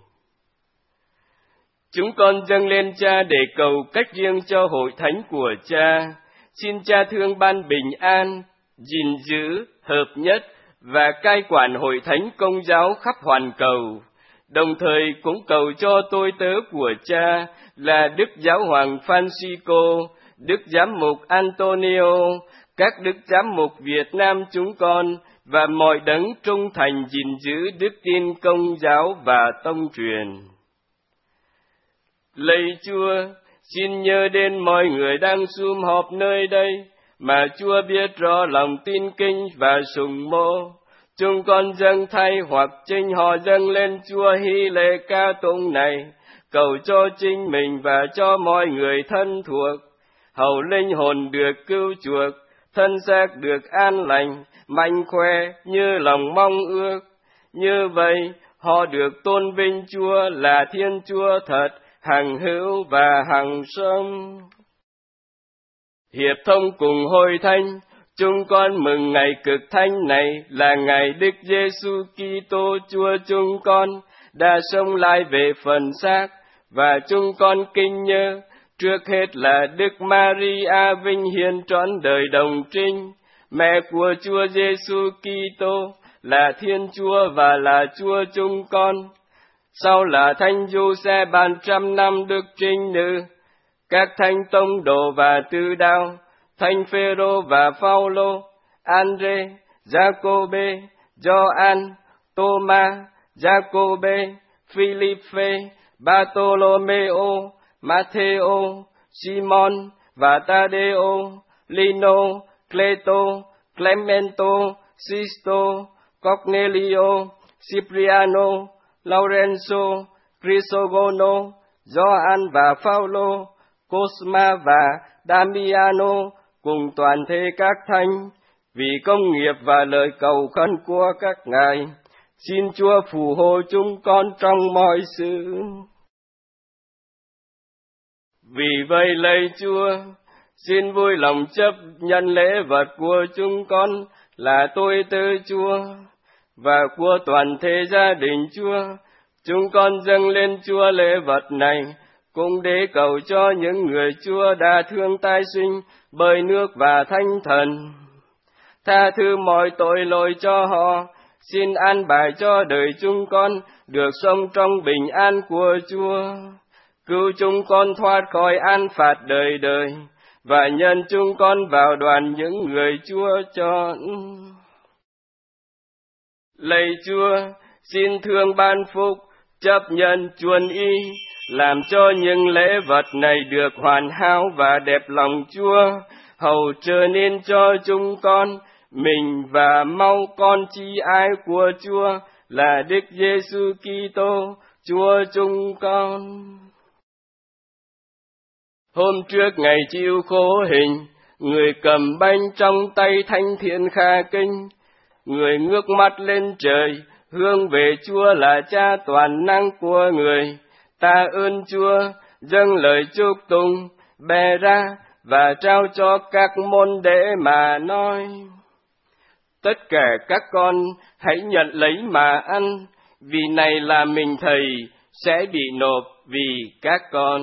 Chúng con dâng lên Cha để cầu cách riêng cho hội thánh của Cha. Xin Cha thương ban bình an, gìn giữ, hợp nhất và cai quản hội thánh công giáo khắp hoàn cầu. Đồng thời cũng cầu cho tôi tớ của Cha là Đức Giáo hoàng Francisco, Đức Giám mục Antonio, các Đức Giám mục Việt Nam chúng con và mọi đấng trung thành gìn giữ đức tin công giáo và tông truyền. Lạy Chúa, xin nhớ đến mọi người đang sum họp nơi đây, mà Chúa biết rõ lòng tin kính và sùng mộ. Chúng con dâng thay hoặc chính họ dâng lên Chúa hy lễ ca tụng này, cầu cho chính mình và cho mọi người thân thuộc, hầu linh hồn được cứu chuộc, thân xác được an lành, mạnh khỏe như lòng mong ước. Như vậy, họ được tôn vinh Chúa là Thiên Chúa thật, hằng hữu và hằng sống. Hiệp thông cùng hội thánh, chúng con mừng ngày cực thánh này là ngày Đức Giêsu Kitô Chúa chúng con đã sống lại về phần xác, và chúng con kinh nhớ trước hết là Đức Maria vinh hiển trọn đời đồng trinh, mẹ của Chúa Giêsu Kitô, là Thiên Chúa và là Chúa chúng con. Sau là Thánh Giuse ban trăm năm đức trinh nữ, các thánh tông đồ và tư đạo, Thánh Phêrô và Phaolô, Andre, Giacôbê, Gioan, Tô-ma, Giacôbê, Philippe, Bartolomeo, Matthêô, Simon và Tadeo, Lino, Cleto, Clemento, Sisto, Cornelio, Cipriano, Lorenzo, Crisogono, Gioan và Phaolô, Cosma và Damiano cùng toàn thể các thánh, vì công nghiệp và lời cầu khẩn của các ngài, xin Chúa phù hộ chúng con trong mọi sự. Vì vậy lạy Chúa, xin vui lòng chấp nhận lễ vật của chúng con là tôi tớ Chúa và của toàn thể gia đình Chúa. Chúng con dâng lên Chúa lễ vật này, cũng để cầu cho những người Chúa đã thương tái sinh bởi nước và Thánh Thần. Tha thứ mọi tội lỗi cho họ, xin an bài cho đời chúng con được sống trong bình an của Chúa. Cứu chúng con thoát khỏi án phạt đời đời, và nhân chúng con vào đoàn những người Chúa chọn. Lạy Chúa, xin thương ban phúc, chấp nhận chuồn y, làm cho những lễ vật này được hoàn hảo và đẹp lòng Chúa, hầu trở nên cho chúng con, mình và mau con chi ái của Chúa là Đức Giêsu Kitô, Chúa chúng con. Hôm trước ngày chịu khổ hình, người cầm bánh trong tay Thánh Thiện Kha Kinh, người ngước mắt lên trời, hướng về Chúa là Cha toàn năng của người. Ta ơn Chúa, dâng lời chúc tụng, bè ra và trao cho các môn đệ mà nói: tất cả các con hãy nhận lấy mà ăn, vì này là mình Thầy sẽ bị nộp vì các con.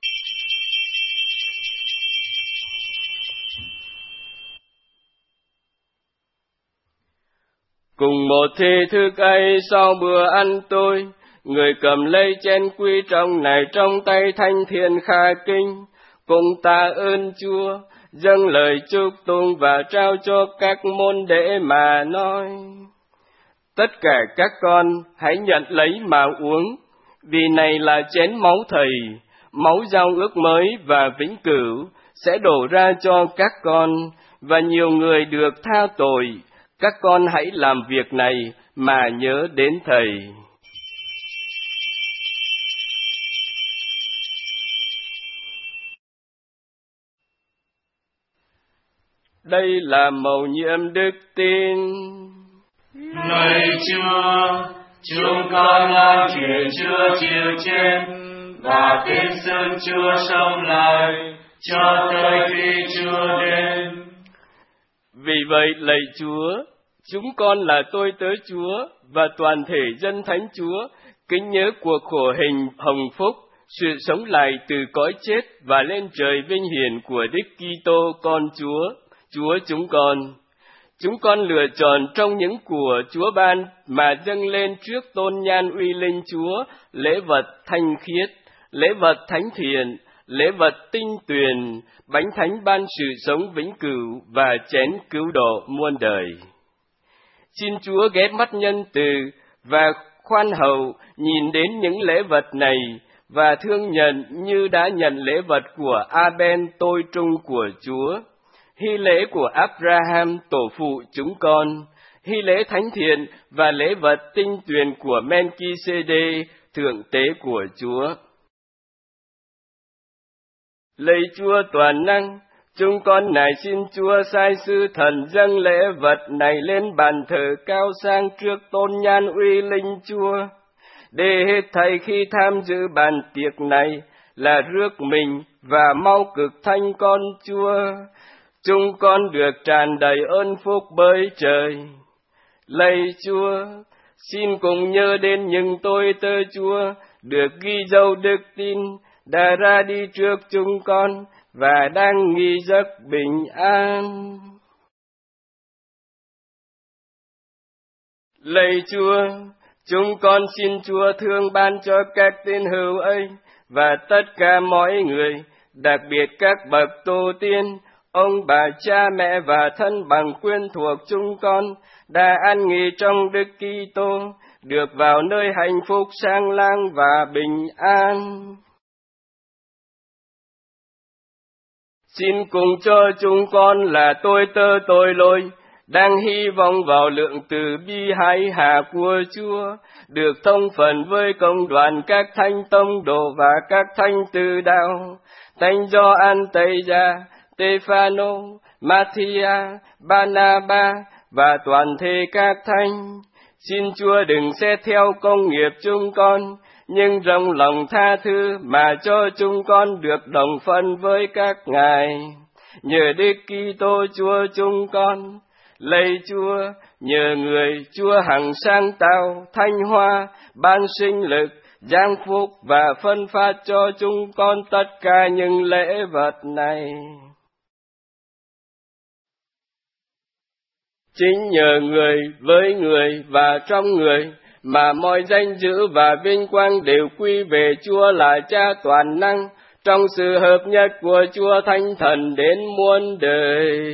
Cùng một thế thức ấy, sau bữa ăn tôi, người cầm lấy chén quý trọng này trong tay Thánh Thiện Kha Kinh, cùng ta ơn Chúa, dâng lời chúc tụng và trao cho các môn đệ mà nói: tất cả các con hãy nhận lấy mà uống, vì này là chén máu Thầy, máu giao ước mới và vĩnh cửu, sẽ đổ ra cho các con, và nhiều người được tha tội. Các con hãy làm việc này mà nhớ đến Thầy. Đây là mầu nhiệm đức tin. Lạy Chúa, chúng con lan truyền Chúa chịu chết và tin xưng Chúa sống lại cho tới khi Chúa đến. Vì vậy lạy Chúa, chúng con là tôi tớ Chúa và toàn thể dân thánh Chúa kính nhớ cuộc khổ hình hồng phúc, sự sống lại từ cõi chết và lên trời vinh hiển của Đức Kitô con Chúa, Chúa chúng con. Chúng con lựa chọn trong những của Chúa ban mà dâng lên trước tôn nhan uy linh Chúa lễ vật thanh khiết, lễ vật thánh thiện, lễ vật tinh tuyền, bánh thánh ban sự sống vĩnh cửu và chén cứu độ muôn đời. Xin Chúa ghép mắt nhân từ và khoan hậu nhìn đến những lễ vật này và thương nhận như đã nhận lễ vật của Abel tôi trung của Chúa, hy lễ của Abraham tổ phụ chúng con, hy lễ thánh thiện và lễ vật tinh tuyền của Melchizedek thượng tế của Chúa. Lạy Chúa toàn năng, chúng con nài xin Chúa sai sư thần dâng lễ vật này lên bàn thờ cao sang trước tôn nhan uy linh Chúa, để hết thảy khi tham dự bàn tiệc này là rước mình và mau cực thanh con Chúa. Chúng con được tràn đầy ơn phúc bởi trời. Lạy Chúa, xin cùng nhớ đến những tôi tớ Chúa được ghi dấu đức tin đã ra đi trước chúng con và đang nghỉ giấc bình an. Lạy Chúa, chúng con xin Chúa thương ban cho các tín hữu ấy và tất cả mọi người, đặc biệt các bậc tổ tiên, ông bà cha mẹ và thân bằng quyến thuộc chúng con đã an nghỉ trong Đức Kitô, được vào nơi hạnh phúc sáng lang và bình an. Xin cùng cho chúng con là tôi tớ tội lỗi, đang hy vọng vào lượng từ bi hãy hạ của Chúa, được thông phần với công đoàn các thánh tông đồ và các thánh tư đạo, Thánh Gioan Tây Gia, Stefano, Matthias, Barnabas và toàn thể các thánh. Xin Chúa đừng xét theo công nghiệp chúng con, nhưng rộng lòng tha thứ mà cho chúng con được đồng phân với các ngài. Nhờ Đức Kitô Chúa chúng con, lạy Chúa, nhờ người Chúa hằng sáng tạo, thanh hoa, ban sinh lực, giáng phúc và phân phát cho chúng con tất cả những lễ vật này. Chính nhờ người, với người và trong người mà mọi danh dự và vinh quang đều quy về Chúa là Cha toàn năng, trong sự hợp nhất của Chúa Thánh Thần đến muôn đời.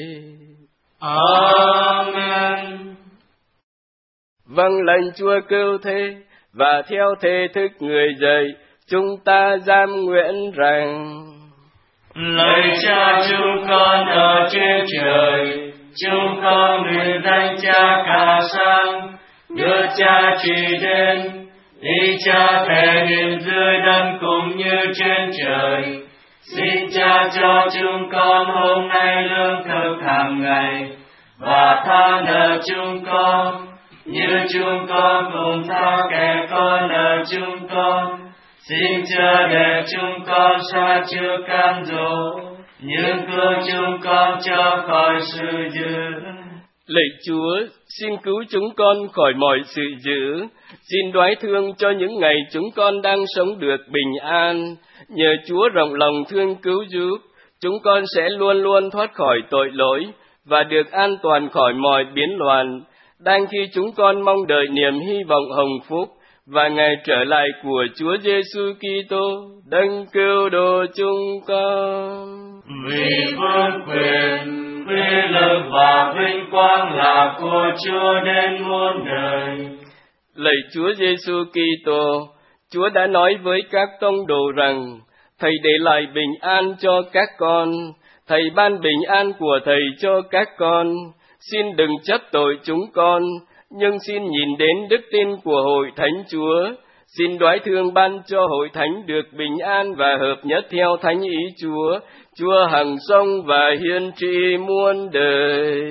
Amen. Vâng lệnh Chúa cứu thế, và theo thể thức người dạy, chúng ta giam nguyện rằng: Lạy Cha chúng con ở trên trời, chúng con nguyện danh Cha cả sang, đưa Cha trị đến, ý Cha thể hiện dưới đất cũng như trên trời. Xin Cha cho chúng con hôm nay lương thực hàng ngày, và tha nợ chúng con, như chúng con cũng tha kẻ có nợ chúng con. Xin chớ để chúng con sa chứa cám dỗ, nhưng cứu chúng con cho khỏi sự dữ. Lạy Chúa, xin cứu chúng con khỏi mọi sự dữ. Xin đoái thương cho những ngày chúng con đang sống được bình an. Nhờ Chúa rộng lòng thương cứu giúp, chúng con sẽ luôn luôn thoát khỏi tội lỗi và được an toàn khỏi mọi biến loạn, đang khi chúng con mong đợi niềm hy vọng hồng phúc và ngày trở lại của Chúa Giêsu Kitô, đấng cứu độ chúng con. Vì vương quyền, uy lực và vinh quang là của Chúa đến muôn đời. Lạy Chúa Giêsu Kitô, Chúa đã nói với các tông đồ rằng: Thầy để lại bình an cho các con, Thầy ban bình an của Thầy cho các con. Xin đừng trách tội chúng con, nhưng xin nhìn đến đức tin của Hội Thánh Chúa. Xin đoái thương ban cho Hội Thánh được bình an và hợp nhất theo thánh ý Chúa, Chúa hằng sống và hiên trị muôn đời.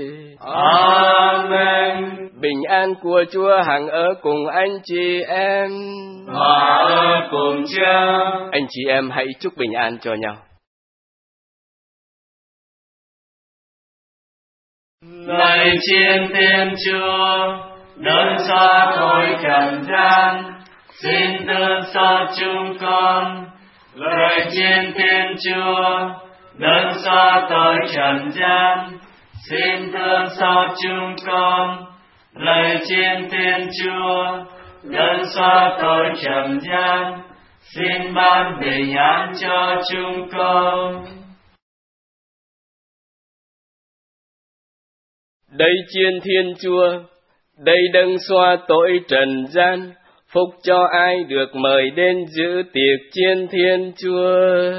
Amen. Bình an của Chúa hằng ở cùng anh chị em. Và ở cùng Cha. Anh chị em hãy chúc bình an cho nhau. Lạy Thiên Thiên Chúa, đấng xóa tội trần gian, xin thương xót chúng con. Lạy Thiên Thiên Chúa, đấng xóa tội trần gian, xin thương xót chúng con. Lạy Thiên Thiên Chúa, đấng xóa tội trần gian, xin ban bình an cho chúng con. Đây Chiên Thiên Chúa, đây đấng xóa tội trần gian, phúc cho ai được mời đến dự tiệc Chiên Thiên Chúa.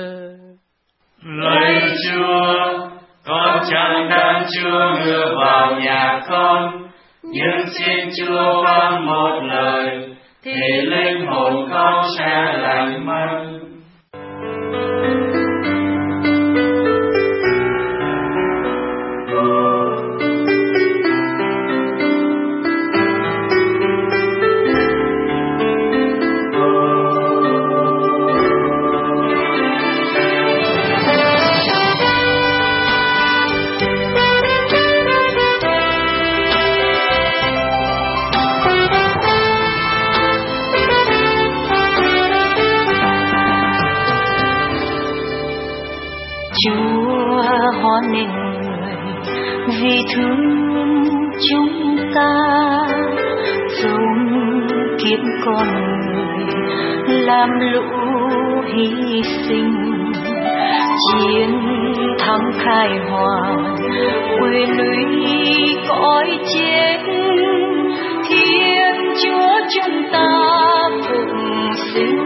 Lạy Chúa, con chẳng đáng Chúa ngựa vào nhà con, nhưng xin Chúa phán một lời, thì linh hồn con sẽ lành mạnh. Hoan nghênh người vì thương chúng ta, dùng kiếp con người làm lũ hy sinh, chiến thắng khai hoàng, quê lũy cõi chết, Thiên Chúa chúng ta phụng sinh.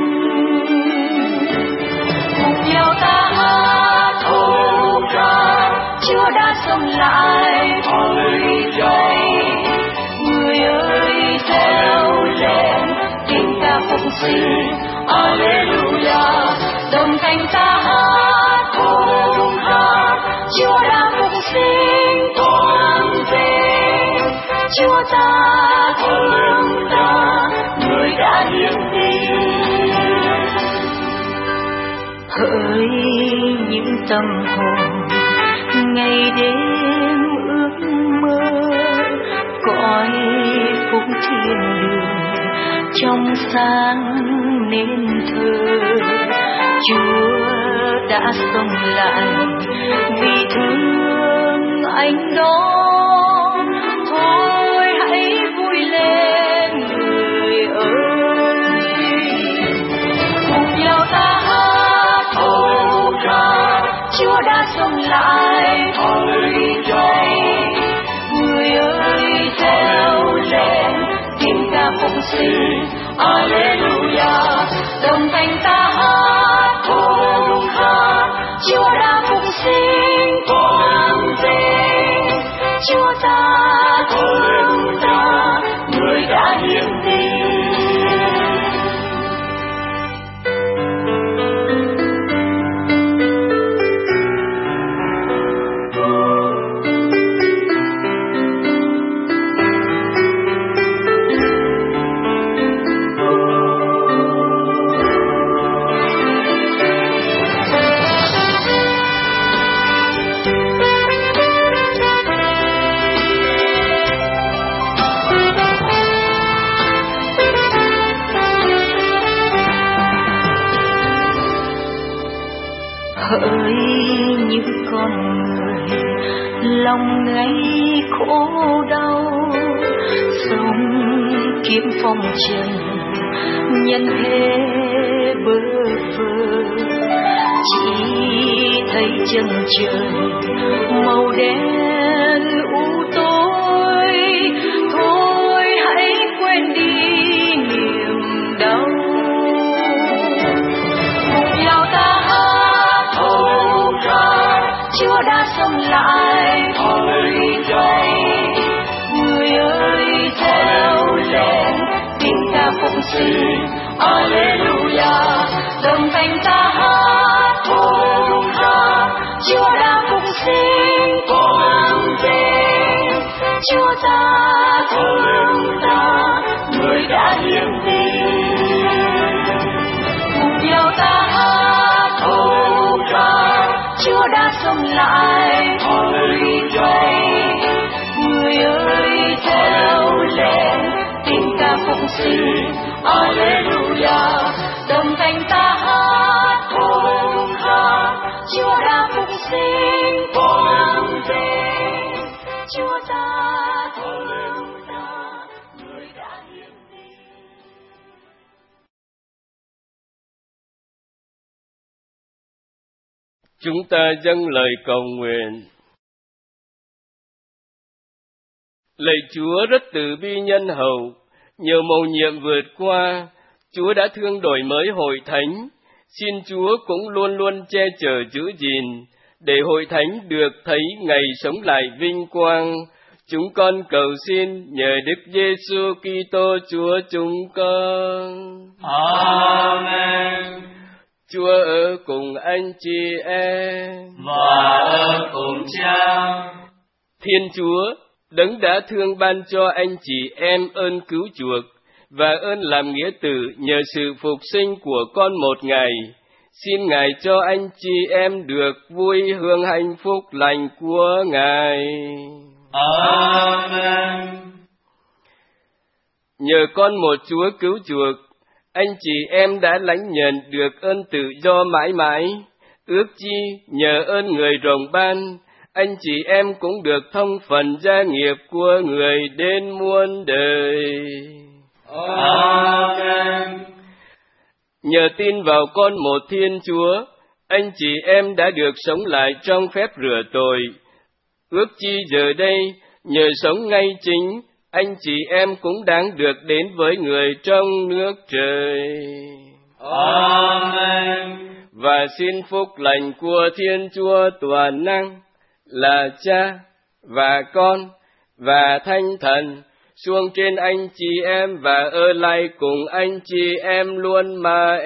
Cùng nhau ta hát hô ca, Chúa đã sống lại hồi dậy. Người ơi theo lên, tiếng ca phụng sinh, Alleluia. Đồng thanh ta hát hô ca, Chúa đã phụng sinh toàn vinh. Chúa ta thương ta, người đã hiến tình. Hỡi những tâm hồn ngày đêm ước mơ, cõi phúc thiên đường trong sáng nên thơ. Chúa đã sống lại vì thương anh đó. Thôi hãy vui lên người ơi, cùng nhau ta hát hô ca, Chúa đã sống lại hồi dậy. Người ơi theo lên, tiếng ca phụng sinh, Alleluia. Đồng thanh ta hát hô ca, Chúa đã phụng sinh toàn vinh. Chúa ta thương ta, người đã hiến tình. Hỡi những con người lòng ngày khổ đau, sống kiếm phong trần nhân thế bơ vơ, chỉ thấy chân trời màu đen u tối. Thôi hãy quên đi niềm đau, cùng nhau ta hát hô ca, Chúa đã sống lại hồi dậy. Người ơi theo lên, tiếng ca phụng sinh, Alleluia. Đồng thanh ta hát hô ca, Chúa đã phụng sinh toàn vinh. Chúa ta thương ta, người đã hiến tình. Cùng nhau ta hát hô ca, Chúa đã sống lại hồi dậy. Người ơi theo lên, tiếng ca phụng sinh, Alleluia. Đồng thanh ta hát hô ca, Chúa đã phụng sinh toàn vinh. Chúa ta thương ta, người đã hiến tình. Chúng ta dâng lời cầu nguyện. Lạy Chúa rất từ bi nhân hậu, nhiều mầu nhiệm vượt qua, Chúa đã thương đổi mới hội thánh. Xin Chúa cũng luôn luôn che chở giữ gìn, để hội thánh được thấy ngày sống lại vinh quang. Chúng con cầu xin nhờ Đức Giêsu Kitô Chúa chúng con. Amen. Chúa ở cùng anh chị em và ở cùng Cha. Thiên Chúa, Đấng đã thương ban cho anh chị em ơn cứu chuộc và ơn làm nghĩa tử nhờ sự phục sinh của con một ngày, xin Ngài cho anh chị em được vui hưởng hạnh phúc lành của Ngài. Amen. Nhờ con một Chúa cứu chuộc, anh chị em đã lãnh nhận được ơn tự do mãi mãi. Ước chi nhờ ơn người rộng ban, anh chị em cũng được thông phần gia nghiệp của người đến muôn đời. Amen. Nhờ tin vào con một Thiên Chúa, anh chị em đã được sống lại trong phép rửa tội. Ước chi giờ đây, nhờ sống ngay chính, anh chị em cũng đáng được đến với người trong nước trời. Amen. Và xin phúc lành của Thiên Chúa toàn năng là Cha và Con và Thánh Thần xuống trên anh chị em và ở lại cùng anh chị em luôn mà.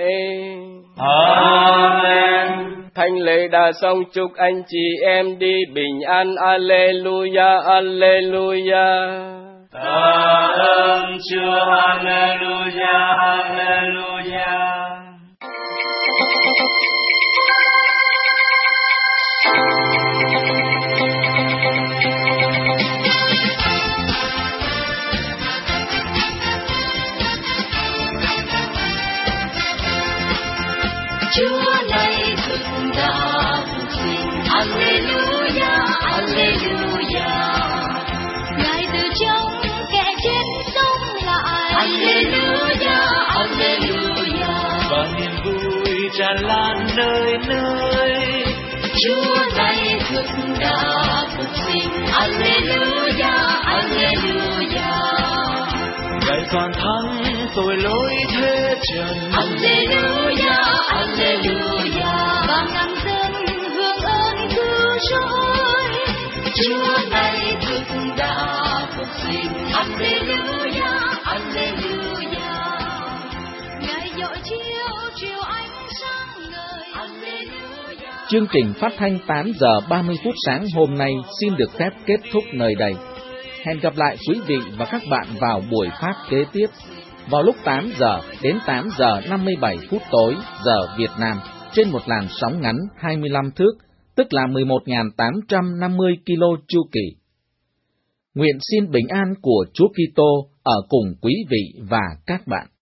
Amen. Thánh lễ đã xong, chúc anh chị em đi bình an. Alleluia, alleluia. Tạ ơn Chúa. Alleluia, alleluia. Chúa này thực đã phục sinh. Alleluia, alleluia. Ngài từ trong kẻ chết sống lại. Alleluia, alleluia. Và niềm vui tràn lan nơi nơi. Chúa này thực đã phục sinh. Alleluia, alleluia. Ngài toàn thắng tội lỗi thế trần. Alleluia, alleluia. Và ngàn dân hưởng ơn cứu rỗi. Chúa này thực đã phục sinh. Alleluia, alleluia. Ngài dội chiếu chiều ánh sáng ngời. Alleluia. Chương trình phát thanh 8 giờ 30 phút sáng hôm nay xin được phép kết thúc nơi đây. Hẹn gặp lại quý vị và các bạn vào buổi phát kế tiếp vào lúc 8 giờ đến 8 giờ 57 phút tối giờ Việt Nam trên một làn sóng ngắn 25 thước, tức là 11.850 kilo chu kỳ. Nguyện xin bình an của Chúa Kitô ở cùng quý vị và các bạn.